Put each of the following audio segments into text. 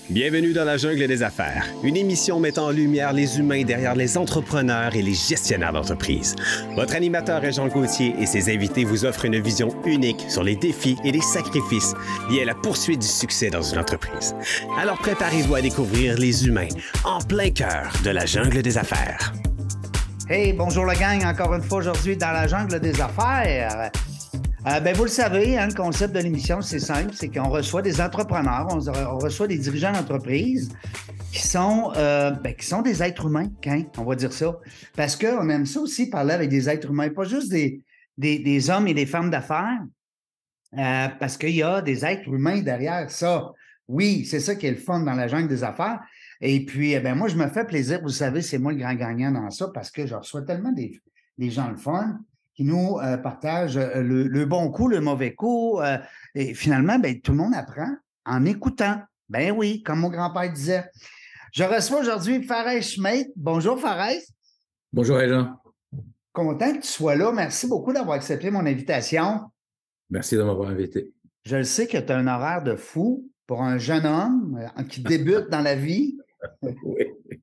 Bienvenue dans la jungle des affaires, une émission mettant en lumière les humains derrière les entrepreneurs et les gestionnaires d'entreprise. Votre animateur est Jean Gauthier et ses invités vous offrent une vision unique sur les défis et les sacrifices liés à la poursuite du succès dans une entreprise. Alors préparez-vous à découvrir les humains en plein cœur de la jungle des affaires. Hey, bonjour la gang, encore une fois aujourd'hui dans la jungle des affaires. Vous le savez, le concept de l'émission, c'est simple, c'est qu'on reçoit des entrepreneurs, on reçoit des dirigeants d'entreprise qui sont des êtres humains, on va dire ça. Parce qu'on aime ça aussi, parler avec des êtres humains, pas juste des hommes et des femmes d'affaires, parce qu'il y a des êtres humains derrière ça. Oui, c'est ça qui est le fun dans la jungle des affaires. Et puis, moi, je me fais plaisir, vous savez, c'est moi le grand gagnant dans ça, parce que je reçois tellement des gens le fun qui nous partagent le bon coup, le mauvais coup. Et finalement, tout le monde apprend en écoutant. Ben oui, comme mon grand-père disait. Je reçois aujourd'hui Fares Schmeid. Bonjour, Fares. Bonjour, Jean. Content que tu sois là. Merci beaucoup d'avoir accepté mon invitation. Merci de m'avoir invité. Je le sais que tu as un horaire de fou pour un jeune homme qui débute dans la vie. Oui.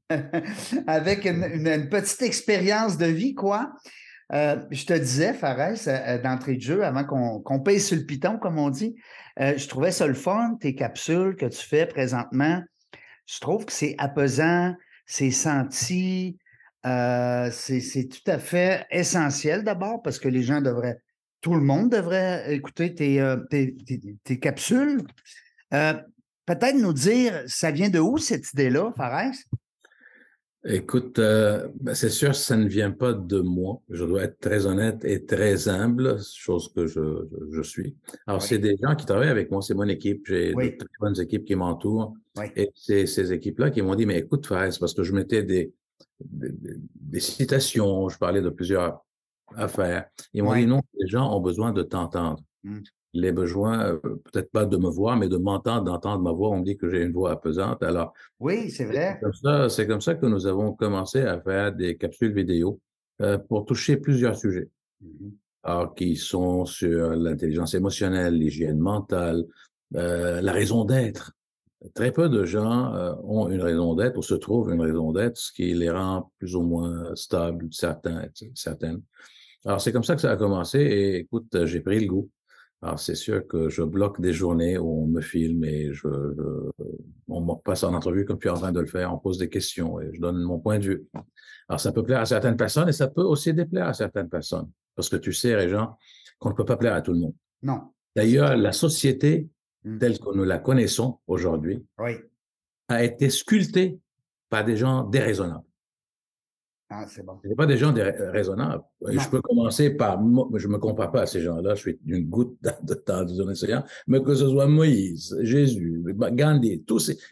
Avec une petite expérience de vie, quoi. Je te disais, Fares, d'entrée de jeu, avant qu'on paye sur le piton, comme on dit, je trouvais ça le fun, tes capsules que tu fais présentement. Je trouve que c'est apaisant, c'est senti, c'est tout à fait essentiel d'abord parce que tout le monde devrait écouter tes capsules. Peut-être nous dire, ça vient de où cette idée-là, Fares? Écoute, c'est sûr que ça ne vient pas de moi. Je dois être très honnête et très humble, chose que je suis. Alors, oui. C'est des gens qui travaillent avec moi, c'est mon équipe. J'ai de très bonnes équipes qui m'entourent. Oui. Et c'est ces équipes-là qui m'ont dit, mais écoute, Fares, parce que je mettais des citations, je parlais de plusieurs affaires. Ils m'ont dit, non, les gens ont besoin de t'entendre. Les besoins, peut-être pas de me voir, mais de m'entendre, d'entendre ma voix. On me dit que j'ai une voix apaisante. Alors, oui, c'est vrai. C'est comme ça que nous avons commencé à faire des capsules vidéo pour toucher plusieurs sujets. Alors, qui sont sur l'intelligence émotionnelle, l'hygiène mentale, la raison d'être. Très peu de gens ont une raison d'être ou se trouvent une raison d'être, ce qui les rend plus ou moins stables, certaines. Alors, c'est comme ça que ça a commencé et écoute, j'ai pris le goût. Alors, c'est sûr que je bloque des journées où on me filme et on me passe en entrevue comme tu es en train de le faire, on pose des questions et je donne mon point de vue. Alors, ça peut plaire à certaines personnes et ça peut aussi déplaire à certaines personnes. Parce que tu sais, Régent, qu'on ne peut pas plaire à tout le monde. Non. D'ailleurs, la société, telle que nous la connaissons aujourd'hui, a été sculptée par des gens déraisonnables. Ah, c'est bon. Ce n'est pas des gens raisonnables. Non. Je peux commencer par, je ne me compare pas à ces gens-là, je suis une goutte dans un océan, mais que ce soit Moïse, Jésus, Gandhi,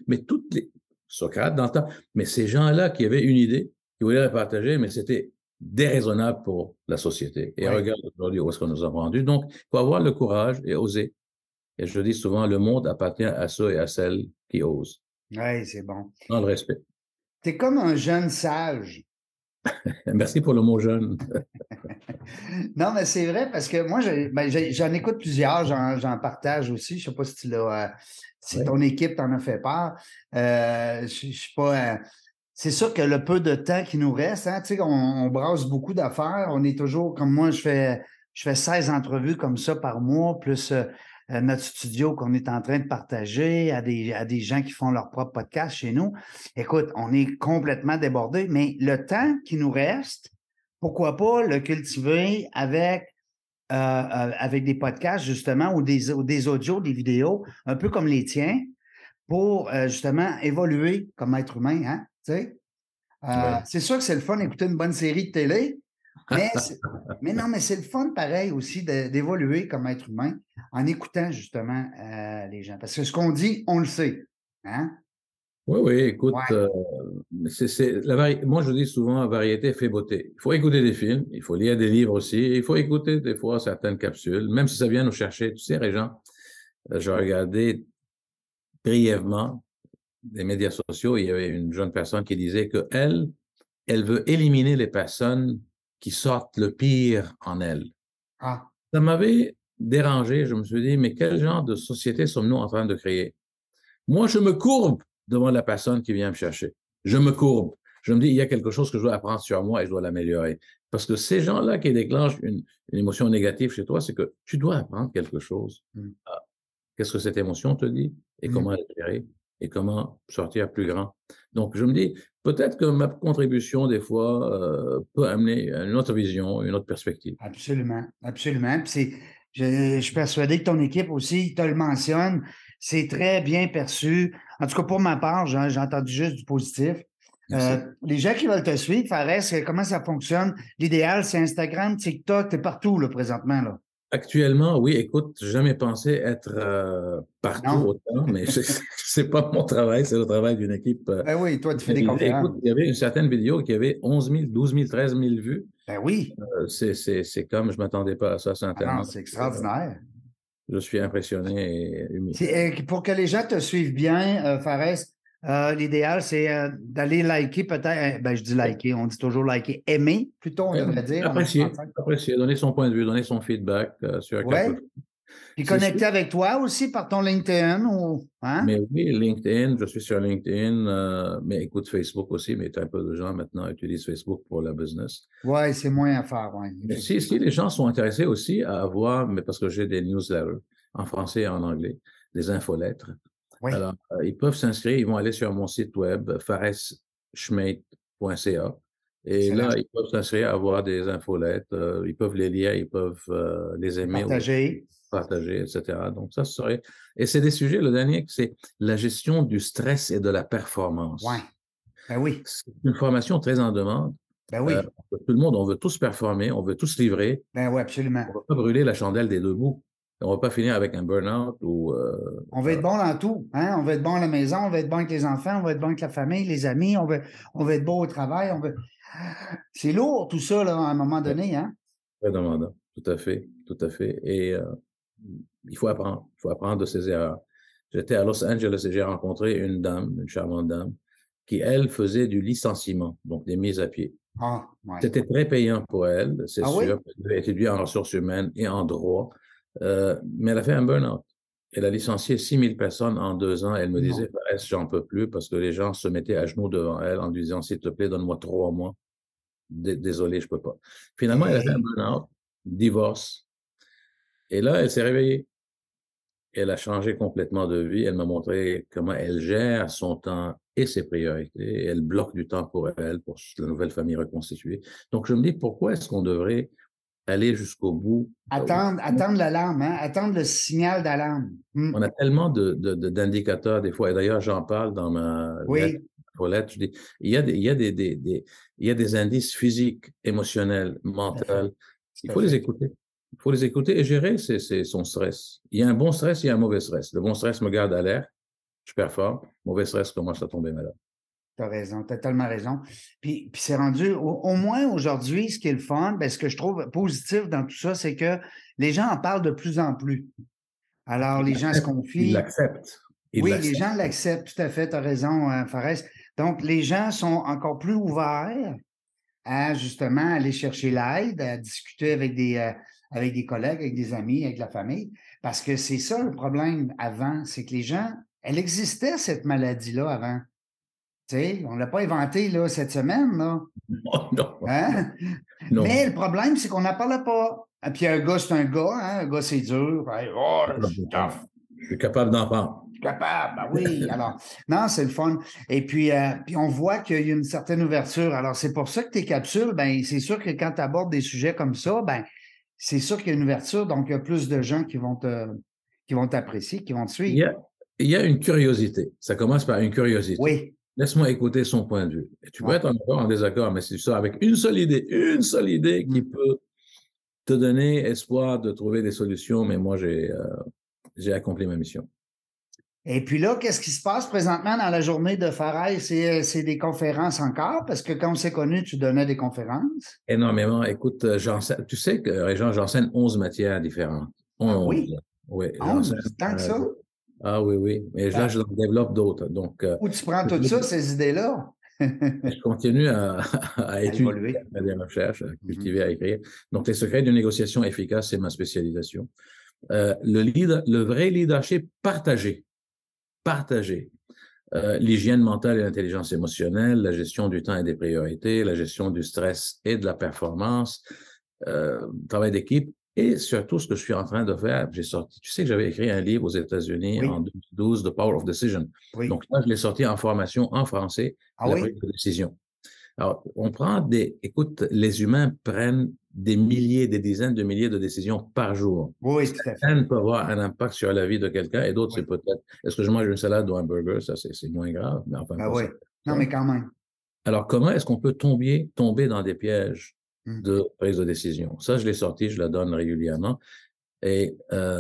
Socrate dans le temps, mais ces gens-là qui avaient une idée, qui voulaient la partager, mais c'était déraisonnable pour la société. Et regarde aujourd'hui où est-ce qu'on nous a rendus. Donc, il faut avoir le courage et oser. Et je dis souvent, le monde appartient à ceux et à celles qui osent. Oui, c'est bon. Dans le respect. Tu es comme un jeune sage. Merci pour le mot jeune. Non, mais c'est vrai parce que moi, j'en écoute plusieurs, j'en partage aussi. Je ne sais pas si tu l'as, si ton équipe t'en a fait part. Je suis pas. C'est sûr que le peu de temps qui nous reste, tu sais, on brasse beaucoup d'affaires. On est toujours, comme moi, je fais 16 entrevues comme ça par mois, plus notre studio qu'on est en train de partager à des gens qui font leur propre podcast chez nous. Écoute, on est complètement débordés, mais le temps qui nous reste, pourquoi pas le cultiver avec des podcasts, justement, ou des audios, des vidéos, un peu comme les tiens, pour justement évoluer comme être humain, hein, tu sais? C'est sûr que c'est le fun d'écouter une bonne série de télé, mais c'est le fun pareil aussi d'évoluer comme être humain en écoutant justement les gens. Parce que ce qu'on dit, on le sait. Hein? Oui, écoute, moi je dis souvent, variété fait beauté. Il faut écouter des films, il faut lire des livres aussi, il faut écouter des fois certaines capsules, même si ça vient nous chercher. Tu sais, Régent, j'ai regardé brièvement des médias sociaux, il y avait une jeune personne qui disait que elle veut éliminer les personnes qui sortent le pire en elle. Ça m'avait dérangé. Je me suis dit, mais quel genre de société sommes-nous en train de créer? Moi, je me courbe devant la personne qui vient me chercher. Je me courbe. Je me dis, il y a quelque chose que je dois apprendre sur moi et je dois l'améliorer. Parce que ces gens-là qui déclenchent une émotion négative chez toi, c'est que tu dois apprendre quelque chose. Qu'est-ce que cette émotion te dit et comment la gérer et comment sortir plus grand. Donc, je me dis, peut-être que ma contribution, des fois, peut amener une autre vision, une autre perspective. Absolument, absolument. Puis je suis persuadé que ton équipe aussi te le mentionne. C'est très bien perçu. En tout cas, pour ma part, j'ai entendu juste du positif. Les gens qui veulent te suivre, Fares, comment ça fonctionne? L'idéal, c'est Instagram, TikTok, t'es partout là, présentement. Là. Actuellement, oui, écoute, j'ai jamais pensé être partout autant, mais c'est pas mon travail, c'est le travail d'une équipe. Ben oui, toi, tu fais des conférences. Écoute, il y avait une certaine vidéo qui avait 11 000, 12 000, 13 000 vues. Ben oui. C'est comme je m'attendais pas à ça sur Internet. Non, c'est extraordinaire. Je suis impressionné et humide. Pour que les gens te suivent bien, Fares, l'idéal, c'est d'aller liker peut-être, ben je dis liker, on dit toujours liker, aimer plutôt, on devrait dire. Apprécier, donner son point de vue, donner son feedback sur quelque chose. Puis connecter avec toi aussi par ton LinkedIn ou. Hein? Mais oui, LinkedIn, je suis sur LinkedIn, mais écoute, Facebook aussi, mais un peu de gens maintenant utilisent Facebook pour la business. Oui, c'est moins à faire, oui. Mais si les gens sont intéressés aussi à avoir, mais parce que j'ai des newsletters en français et en anglais, des infolettres. Oui. Alors, ils peuvent s'inscrire, ils vont aller sur mon site web, faresschmeit.ca. Et là, ils peuvent s'inscrire à avoir des infolettres, ils peuvent les lire, ils peuvent les aimer. Partager, etc. Donc, ça serait... Et c'est des sujets, le dernier, c'est la gestion du stress et de la performance. Ouais. Ben oui. C'est une formation très en demande. Ben oui. Tout le monde, on veut tous performer, on veut tous livrer. Ben oui, absolument. On ne va pas brûler la chandelle des deux bouts. On ne va pas finir avec un burn-out ou... on veut être bon dans tout. Hein? On veut être bon à la maison, on veut être bon avec les enfants, on veut être bon avec la famille, les amis, on veut être bon au travail. C'est lourd tout ça, là, à un moment donné. Hein? Très demandant, tout à fait, tout à fait. Et il faut apprendre de ses erreurs. J'étais à Los Angeles et j'ai rencontré une dame, une charmante dame, qui, elle, faisait du licenciement, donc des mises à pied. Ah, ouais. C'était très payant pour elle, c'est sûr. Oui? Elle avait étudié en ressources humaines et en droit, mais elle a fait un burn-out. Elle a licencié 6 000 personnes en 2 ans. Elle me disait, j'en peux plus, parce que les gens se mettaient à genoux devant elle en lui disant, s'il te plaît, donne-moi 3 mois. Désolé, je peux pas. Finalement, elle a fait un burn-out, divorce. Et là, elle s'est réveillée. Elle a changé complètement de vie. Elle m'a montré comment elle gère son temps et ses priorités. Elle bloque du temps pour elle, pour la nouvelle famille reconstituée. Donc, je me dis, pourquoi est-ce qu'on devrait aller jusqu'au bout? Attendre l'alarme, hein? Attendre le signal d'alarme. On a tellement d'indicateurs des fois. Et d'ailleurs, j'en parle dans ma lettre. Je dis, il y a des indices physiques, émotionnels, mentaux. Il faut les écouter. Il faut les écouter et gérer son stress. Il y a un bon stress, il y a un mauvais stress. Le bon stress me garde alerte, je performe. Mauvais stress commence à tomber malade. Tu as raison, tu as tellement raison. Puis c'est rendu, au moins aujourd'hui, ce qui est le fun, ce que je trouve positif dans tout ça, c'est que les gens en parlent de plus en plus. Alors, les gens se confient. Ils l'acceptent. Les gens l'acceptent, tout à fait, tu as raison, Fares. Donc, les gens sont encore plus ouverts à justement aller chercher l'aide, à discuter avec des collègues, avec des amis, avec la famille. Parce que c'est ça le problème avant, c'est que les gens, elle existait cette maladie-là avant. Tu sais, on ne l'a pas inventée là, cette semaine. Là. Non. Hein? Non. Mais le problème, c'est qu'on n'en parlait pas. Et puis un gars, c'est un gars, hein? Un gars, c'est dur. Je suis capable d'en parler. Capable, ben oui. Alors, non, c'est le fun. Et puis on voit qu'il y a une certaine ouverture. Alors, c'est pour ça que tes capsules, c'est sûr que quand tu abordes des sujets comme ça, c'est sûr qu'il y a une ouverture. Donc, il y a plus de gens qui vont t'apprécier, qui vont te suivre. Il y a une curiosité. Ça commence par une curiosité. Oui. Laisse-moi écouter son point de vue. Et tu peux être en accord, en désaccord, mais c'est ça, avec une seule idée qui peut te donner espoir de trouver des solutions. Mais moi, j'ai accompli ma mission. Et puis là, qu'est-ce qui se passe présentement dans la journée de Fares? C'est des conférences encore? Parce que quand on s'est connus, tu donnais des conférences? Énormément. Écoute, tu sais que, Régent, j'enseigne 11 matières différentes. 11. Oui? Oui. 11? Tant que ça? Ah oui. Mais là, je développe d'autres. Donc, où tu prends tout ça, ces idées-là? Je continue à étudier, à faire des recherches, à cultiver, à écrire. Donc, les secrets d'une négociation efficace, c'est ma spécialisation. Le vrai leadership partagé. l'hygiène mentale et l'intelligence émotionnelle, la gestion du temps et des priorités, la gestion du stress et de la performance, travail d'équipe et surtout ce que je suis en train de faire. J'ai sorti, tu sais que j'avais écrit un livre aux États-Unis en 2012, The Power of Decision. Donc là, je l'ai sorti en formation en français, la prise de décision. Alors, écoute, les humains prennent des milliers, des dizaines de milliers de décisions par jour. Oui, tout à fait. Certaines peuvent avoir un impact sur la vie de quelqu'un et d'autres, c'est peut-être, est-ce que je mange une salade ou un burger? Ça, c'est moins grave, mais enfin, Oui. Non, mais quand même. Alors, comment est-ce qu'on peut tomber dans des pièges de prise de décision? Ça, je l'ai sorti, je la donne régulièrement. Et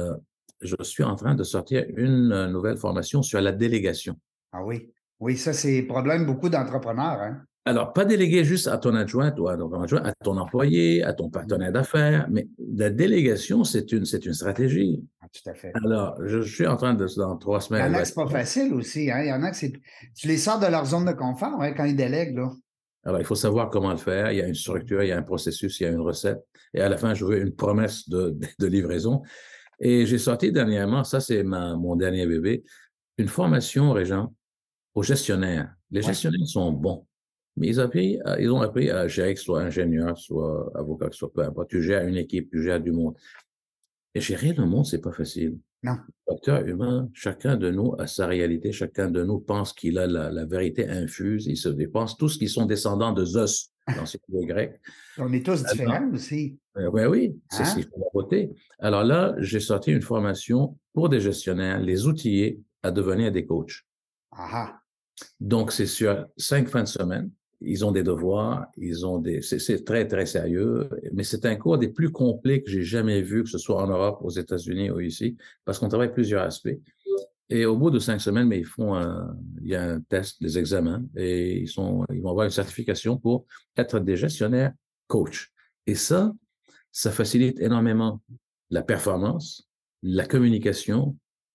je suis en train de sortir une nouvelle formation sur la délégation. Ah oui. Oui, ça, c'est le problème beaucoup d'entrepreneurs, hein? Alors, pas déléguer juste à ton adjoint ou à ton employé, à ton partenaire d'affaires, mais la délégation, c'est une stratégie. Ah, tout à fait. Alors, je suis en train de, dans 3 semaines. Il y en a que c'est pas facile aussi, hein? Il y en a que tu les sors de leur zone de confort, hein, quand ils délèguent, là. Alors, il faut savoir comment le faire. Il y a une structure, il y a un processus, il y a une recette. Et à la fin, je veux une promesse de livraison. Et j'ai sorti dernièrement, ça c'est mon dernier bébé, une formation, Régent, aux gestionnaires. Les gestionnaires sont bons, mais ils ont appris à gérer, que ce soit ingénieur, soit avocat, que ce soit peu importe. Tu gères une équipe, tu gères du monde. Et gérer le monde, c'est pas facile. Non. Facteur humain, chacun de nous a sa réalité, chacun de nous pense qu'il a la vérité infuse, ils se dépensent tous qui sont descendants de Zeus, dans ce lieu grec. On est tous différents aussi. Oui, c'est ce qui fait la beauté. Alors là, j'ai sorti une formation pour des gestionnaires, les outiller à devenir des coachs. Aha. Donc, c'est sur 5 fins de semaine. Ils ont des devoirs, c'est très, très sérieux, mais c'est un cours des plus complets que j'ai jamais vu, que ce soit en Europe, aux États-Unis ou ici, parce qu'on travaille plusieurs aspects. Et au bout de 5 semaines, mais il y a un test, des examens, et ils vont avoir une certification pour être des gestionnaires coachs. Et ça facilite énormément la performance, la communication,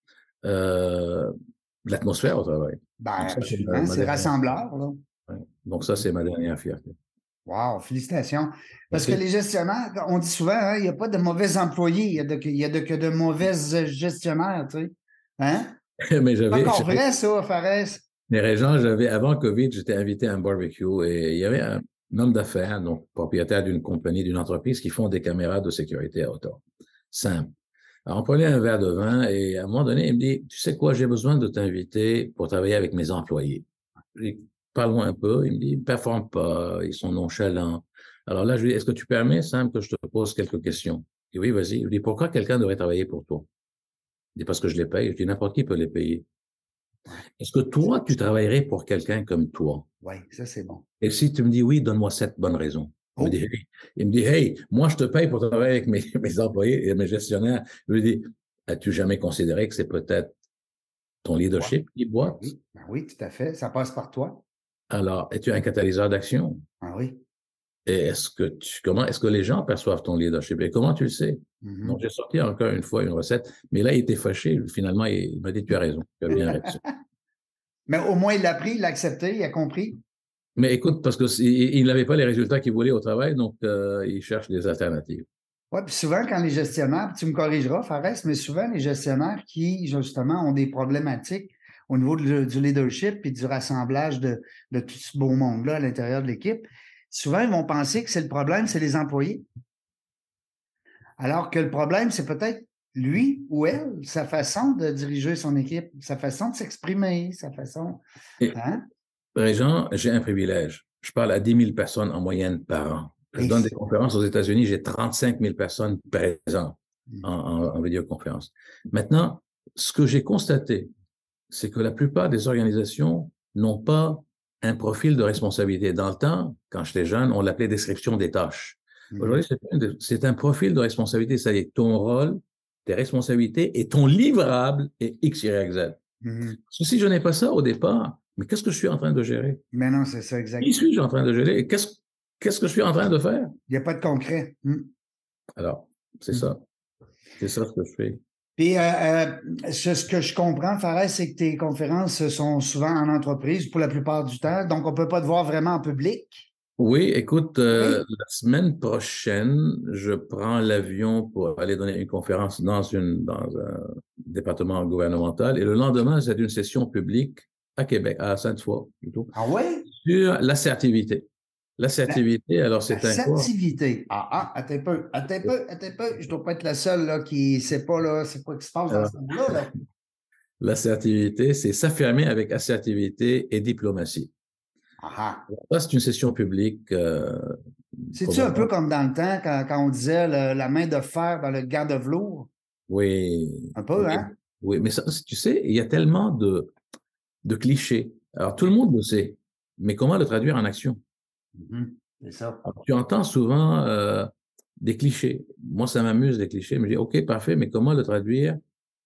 l'atmosphère au travail. Ben, absolument, c'est rassembleur, là. Ouais. Donc ça, c'est ma dernière fierté. Wow, félicitations. Parce Merci. que les gestionnaires, on dit souvent, hein, il n'y a pas de mauvais employés, il y a que de mauvaises gestionnaires, tu sais. Hein? Mais C'est encore vrai, ça, Fares. Mais Régent, avant Covid, j'étais invité à un barbecue et il y avait un homme d'affaires, donc propriétaire d'une compagnie, d'une entreprise qui font des caméras de sécurité à hauteur. Simple. Alors, on prenait un verre de vin et à un moment donné, il me dit, tu sais quoi, j'ai besoin de t'inviter pour travailler avec mes employés. Je lui dis, parle-moi un peu. Il me dit, ils ne performent pas, ils sont nonchalants. Alors là, je lui dis, est-ce que tu permets, Sam, que je te pose quelques questions? Il dit, oui, vas-y. Il me dit, pourquoi quelqu'un devrait travailler pour toi? Il dit, parce que je les paye. Je dis, n'importe qui peut les payer. Est-ce que toi, tu travaillerais pour quelqu'un comme toi? Oui, ça, c'est bon. Et si tu me dis oui, donne-moi 7 bonnes raisons. Il me dit, hey, moi, je te paye pour travailler avec mes employés et mes gestionnaires. Je lui dis, as-tu jamais considéré que c'est peut-être ton leadership qui boite? Ben oui, tout à fait. Ça passe par toi. Alors, es-tu un catalyseur d'action? Ah oui. Et est-ce que les gens perçoivent ton leadership? Et comment tu le sais? Donc, j'ai sorti encore une fois une recette, mais là, il était fâché. Finalement, il m'a dit, tu as raison, tu as bien raison. Mais au moins, il l'a pris, il l'a accepté, il a compris. Mais écoute, parce qu'il n'avait pas les résultats qu'il voulait au travail, donc il cherche des alternatives. Oui, puis souvent, quand les gestionnaires, tu me corrigeras, Fares, mais souvent, les gestionnaires qui, justement, ont des problématiques au niveau du leadership et du rassemblage de tout ce beau monde-là à l'intérieur de l'équipe, souvent, ils vont penser que le problème, c'est les employés. Alors que le problème, c'est peut-être lui ou elle, sa façon de diriger son équipe, sa façon de s'exprimer, sa façon... Hein? Régent, j'ai un privilège. Je parle à 10 000 personnes en moyenne par an. Je donne des conférences aux États-Unis, j'ai 35 000 personnes présentes en vidéoconférence. Maintenant, ce que j'ai constaté, c'est que la plupart des organisations n'ont pas un profil de responsabilité. Dans le temps, quand j'étais jeune, on l'appelait description des tâches. Aujourd'hui, c'est un profil de responsabilité, c'est-à-dire ton rôle, tes responsabilités et ton livrable est X, Y, Z. Parce que si je n'ai pas ça au départ, mais qu'est-ce que je suis en train de gérer? Mais non, c'est ça, exactement. Qui suis-je en train de gérer? Et qu'est-ce que je suis en train de faire? Il n'y a pas de concret. Alors, c'est ça. C'est ça ce que je fais. Puis, ce que je comprends, Fares, c'est que tes conférences sont souvent en entreprise pour la plupart du temps, donc on ne peut pas te voir vraiment en public. Oui, écoute, la semaine prochaine, je prends l'avion pour aller donner une conférence dans un département gouvernemental et le lendemain, c'est une session publique à Québec, à Sainte-Foy, plutôt, Ah ouais? sur l'assertivité. L'assertivité, alors c'est un cours. L'assertivité. Attends un peu, attends un peu, attends un peu. Je ne dois pas être la seule là, qui ne sait pas là, c'est quoi qui se passe dans Alors, ce monde-là. Là. l'assertivité, c'est s'affirmer avec assertivité et diplomatie. Ah, Ça, c'est une session publique, c'est-tu un peu probablement. comme dans le temps quand on disait la main de fer dans le gant de velours? Oui, Un peu, oui, hein? oui. Mais ça, tu sais, il y a tellement de clichés. Alors, tout le monde le sait, mais comment le traduire en action? Mhm. C'est ça. Alors, tu entends souvent des clichés. Moi, ça m'amuse, les clichés, mais je dis, OK, parfait, mais comment le traduire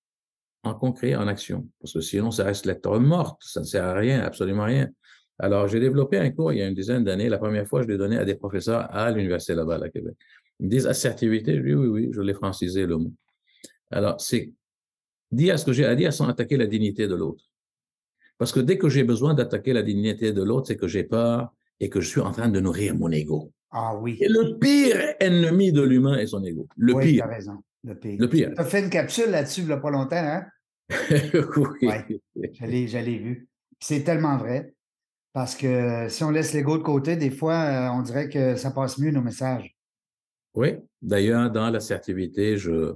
en concret, en action? Parce que sinon, ça reste lettre morte, ça ne sert à rien, absolument rien. Alors, j'ai développé un cours il y a une dizaine d'années. La première fois, je l'ai donné à des professeurs à l'Université Laval à Québec. Ils me disent assertivité. Je dis oui, oui, je l'ai francisé le mot. Alors, c'est dire ce que j'ai à dire sans attaquer la dignité de l'autre. Parce que dès que j'ai besoin d'attaquer la dignité de l'autre, c'est que j'ai peur et que je suis en train de nourrir mon ego. Ah Et oui. le pire ennemi de l'humain est son ego. Le Oui, tu pire. as raison. Le pire. Le pire. Tu as fait une capsule là-dessus il n'y a pas longtemps, hein? Oui, Oui. je l'ai vu. C'est tellement vrai. Parce que si on laisse l'ego de côté, des fois, on dirait que ça passe mieux nos messages. Oui. D'ailleurs, dans l'assertivité,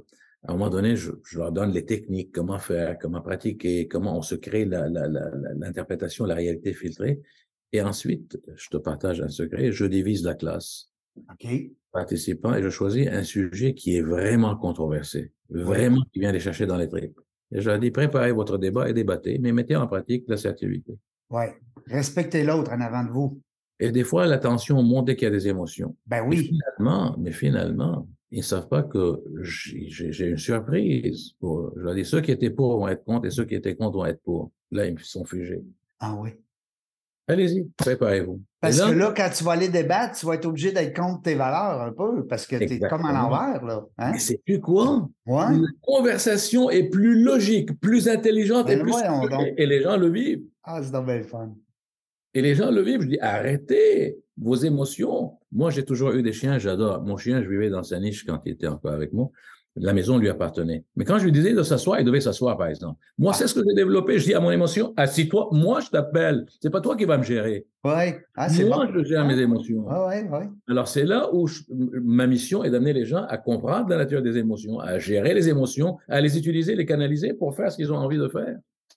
à un moment donné, je leur donne les techniques, comment faire, comment pratiquer, comment on se crée l'interprétation, la réalité filtrée. Et ensuite, je te partage un secret, je divise la classe OK? participants et je choisis un sujet qui est vraiment controversé, Oui. vraiment qui vient les chercher dans les tripes. Et je leur dis, préparez votre débat et débattez, mais mettez en pratique l'assertivité. Oui. Respectez l'autre en avant de vous. Et des fois, la tension monte dès qu'il y a des émotions. Ben Et oui. finalement, ils ne savent pas que j'ai une surprise. Je leur dis, ceux qui étaient pour vont être contre et ceux qui étaient contre vont être pour. Là, ils sont figés. Ah oui. Allez-y, préparez-vous. Et Parce que là, là, quand tu vas aller débattre, tu vas être obligé d'être contre tes valeurs un peu, parce que tu es comme à exactement. l'envers, là. Mais Hein? c'est plus quoi? Ouais. La conversation est plus logique, plus intelligente et Ben plus voyons structurée. donc. Et les gens le vivent. Ah, c'est donc bien le fun. Et les gens le vivent. Je dis, arrêtez vos émotions. Moi, j'ai toujours eu des chiens, j'adore. Mon chien, je vivais dans sa niche quand il était encore avec moi. La maison lui appartenait. Mais quand je lui disais de s'asseoir, il devait s'asseoir, par exemple. Moi, c'est Ah, ce que j'ai développé. Je dis à mon émotion, assis-toi, moi, je t'appelle. C'est pas toi qui vas me gérer. ouais. Ah, c'est bon. Moi, je gère Ouais, mes émotions. ouais, ouais. Alors, c'est là où ma mission est d'amener les gens à comprendre la nature des émotions, à gérer les émotions, à les utiliser, les canaliser pour faire ce qu'ils ont envie de faire.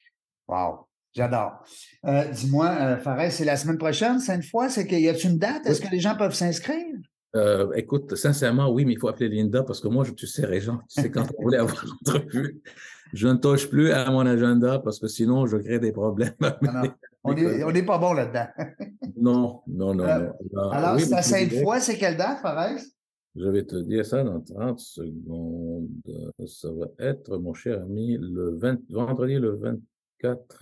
Wow. J'adore. Dis-moi, Fares, c'est la semaine prochaine, Sainte-Foy? C'est qu'il y a une date? Oui. Est-ce que les gens peuvent s'inscrire? Écoute, sincèrement, oui, mais il faut appeler Linda parce que moi, tu sais, Régent, tu sais, quand on voulait avoir l'entrevue, je ne touche plus à mon agenda parce que sinon, je crée des problèmes à Non, non. On mes collègues. n'est pas bon là-dedans. Non, non, non, Euh, non. Alors, alors, oui, c'est mais à tu voudrais, Sainte-Foy, c'est quelle date, Fares? je vais te dire ça dans 30 secondes. Ça va être, mon cher ami, vendredi le 24.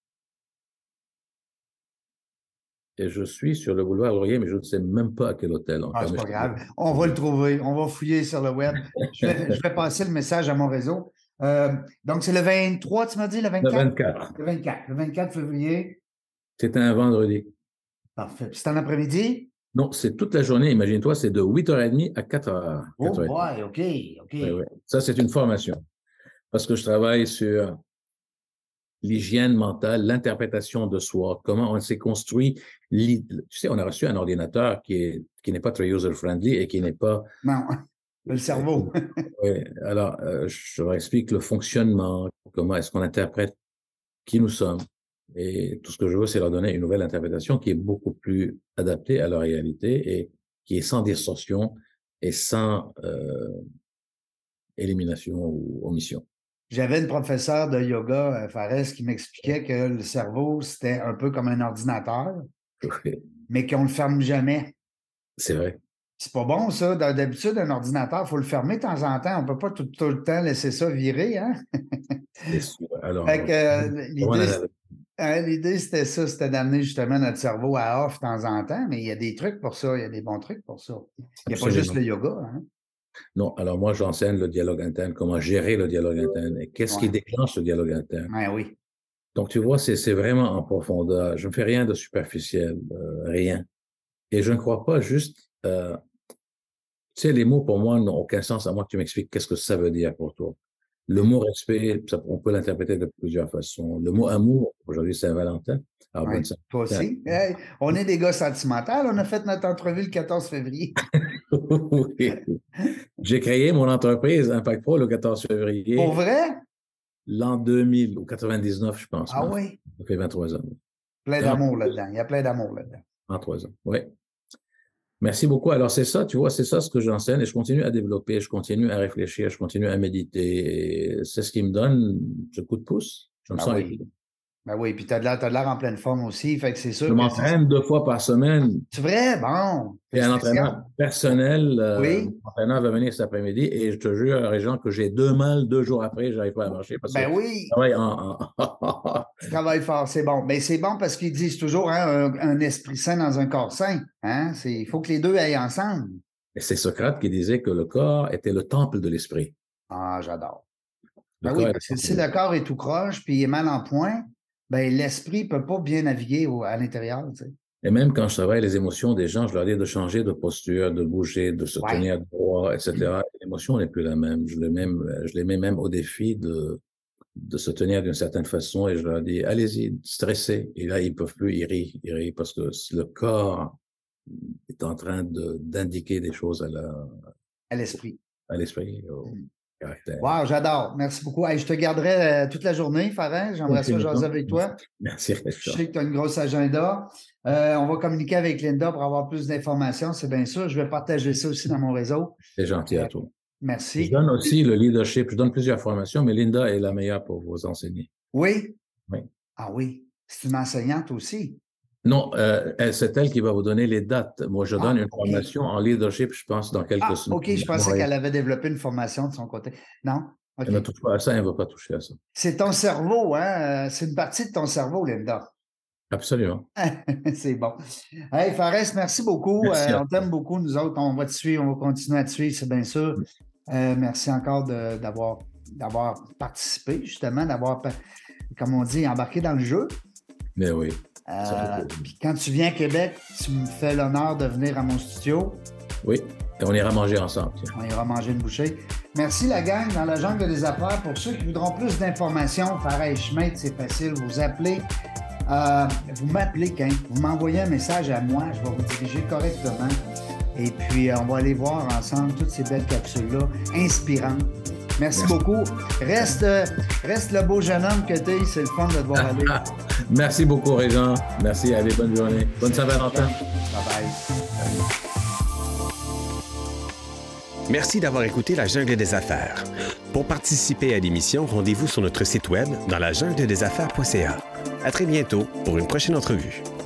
Et je suis sur le boulevard Laurier, mais je ne sais même pas à quel hôtel Ah, encore. c'est Mais pas grave. On va le trouver. On va fouiller sur le web. Je vais passer le message à mon réseau. Donc, c'est le 23, tu m'as dit, le Le 24? 24. Le 24 février. C'est un vendredi. Parfait. Puis c'est en après-midi? Non, c'est toute la journée. Imagine-toi, c'est de 8h30 à 4h. Oh 4h30. boy, OK, OK. Oui, oui. Ça, c'est une formation. Parce que je travaille sur l'hygiène mentale, l'interprétation de soi, comment on s'est construit. Tu sais, on a reçu un ordinateur qui n'est pas très user-friendly et qui n'est pas... Non, le cerveau. Oui, alors, je leur explique le fonctionnement, comment est-ce qu'on interprète qui nous sommes. Et tout ce que je veux, c'est leur donner une nouvelle interprétation qui est beaucoup plus adaptée à leur réalité et qui est sans distorsion et sans élimination ou omission. J'avais une professeure de yoga, Fares, qui m'expliquait que le cerveau, c'était un peu comme un ordinateur, mais qu'on ne le ferme jamais. C'est vrai. C'est pas bon, ça. D'habitude, un ordinateur, il faut le fermer de temps en temps. On ne peut pas tout le temps laisser ça virer, hein? C'est sûr. Alors, Fait que voilà. l'idée, c'était ça, c'était d'amener justement notre cerveau à off de temps en temps, mais il y a des trucs pour ça, il y a des bons trucs pour ça. Il n'y a pas juste Absolument. le yoga, hein? Non, alors moi, j'enseigne le dialogue interne, comment gérer le dialogue interne et qu'est-ce qui Ouais. déclenche le dialogue interne. Ouais, oui. Donc, tu vois, c'est vraiment en profondeur. Je ne fais rien de superficiel, rien. Et je ne crois pas juste, tu sais, les mots pour moi n'ont aucun sens à moins que tu m'expliques qu'est-ce que ça veut dire pour toi. Le mot respect, on peut l'interpréter de plusieurs façons. Le mot amour, aujourd'hui, c'est Saint-Valentin. Alors, Ouais, toi aussi. Hey, on est des gars sentimentaux. On a fait notre entrevue le 14 février. Oui. J'ai créé mon entreprise Impact Pro le 14 février. Pour vrai? L'an 2000, ou 99, je pense. Ah oui? Ça fait 23 ans. Plein d'amour là-dedans. Il y a plein d'amour là-dedans. 23 ans, oui. Merci beaucoup. Alors, c'est ça, tu vois, c'est ça ce que j'enseigne et je continue à développer, je continue à réfléchir, je continue à méditer. Et c'est ce qui me donne ce coup de pouce. Je me sens oui. Ben oui, puis tu as de l'air en pleine forme aussi, fait que c'est sûr. Je m'entraîne 2 fois par semaine. C'est vrai? Bon. Il y a un entraînement personnel. Oui. Mon entraîneur va venir cet après-midi et je te jure, Régent, que j'ai 2 mal 2 jours après, je n'arrive pas à marcher. Parce que oui. Je travaille Tu travailles fort, c'est bon. Mais c'est bon parce qu'ils disent toujours hein, un esprit sain dans un corps sain. Hein? Il faut que les deux aillent ensemble. Et c'est Socrate qui disait que le corps était le temple de l'esprit. Ah, j'adore. Ben oui, parce que si le corps est tout croche puis il est mal en point, ben l'esprit ne peut pas bien naviguer à l'intérieur. Tu sais. Et même quand je travaille les émotions des gens, je leur dis de changer de posture, de bouger, de se tenir droit, etc. L'émotion n'est plus la même. Je les mets même au défi de se tenir d'une certaine façon et je leur dis, allez-y, stressez. Et là, ils peuvent plus, ils rient parce que le corps est en train d'indiquer des choses à l'esprit. À l'esprit, au caractère. Wow, j'adore. Merci beaucoup. Hey, je te garderai toute la journée, Farah. J'aimerais ça jaser avec toi. Merci, Richard. Je sais que tu as une grosse agenda. On va communiquer avec Linda pour avoir plus d'informations, c'est bien sûr. Je vais partager ça aussi dans mon réseau. C'est gentil à toi. Merci. Je donne aussi le leadership. Je donne plusieurs formations, mais Linda est la meilleure pour vous enseigner. Oui? Oui. Ah oui. C'est une enseignante aussi? Non, c'est elle qui va vous donner les dates. Moi, je donne une formation en leadership, je pense, dans quelques semaines. OK, je pensais qu'elle avait développé une formation de son côté. Non? Okay. Elle ne touche pas à ça, elle ne va pas toucher à ça. C'est ton cerveau, hein? C'est une partie de ton cerveau, Linda. Absolument. C'est bon. Hey, Fares, merci beaucoup. Merci on t'aime beaucoup, nous autres. On va te suivre, on va continuer à te suivre, c'est bien sûr. Merci encore d'avoir participé, justement, d'avoir, comme on dit, embarqué dans le jeu. Mais oui. Puis quand tu viens à Québec, tu me fais l'honneur de venir à mon studio. Oui, et on ira manger ensemble. Tiens. On ira manger une bouchée. Merci la gang dans la jungle des affaires. Pour ceux qui voudront plus d'informations, Fares Schmidt, c'est facile. Vous appelez, vous m'appelez, quand vous m'envoyez un message à moi, je vais vous diriger correctement. Et puis, on va aller voir ensemble toutes ces belles capsules-là, inspirantes. Merci beaucoup. Reste le beau jeune homme que tu es. C'est le fun de te voir aller. Merci beaucoup, Régent. Merci. Allez, bonne journée. Bonne Saint-Valentin. Bye-bye. Merci d'avoir écouté La Jungle des Affaires. Pour participer à l'émission, rendez-vous sur notre site web dans lajungledesaffaires.ca. À très bientôt pour une prochaine entrevue.